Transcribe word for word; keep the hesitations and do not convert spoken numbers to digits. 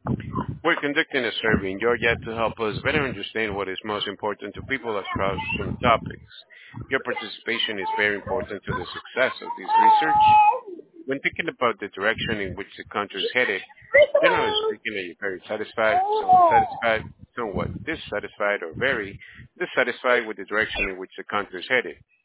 We're conducting a survey in Georgia to help us better understand what is most important to people across some topics. Your participation is very important to the success of this research. When thinking about the direction in which the country is headed, generally speaking, are you very satisfied, somewhat satisfied, somewhat dissatisfied, or very dissatisfied with the direction in which the country is headed?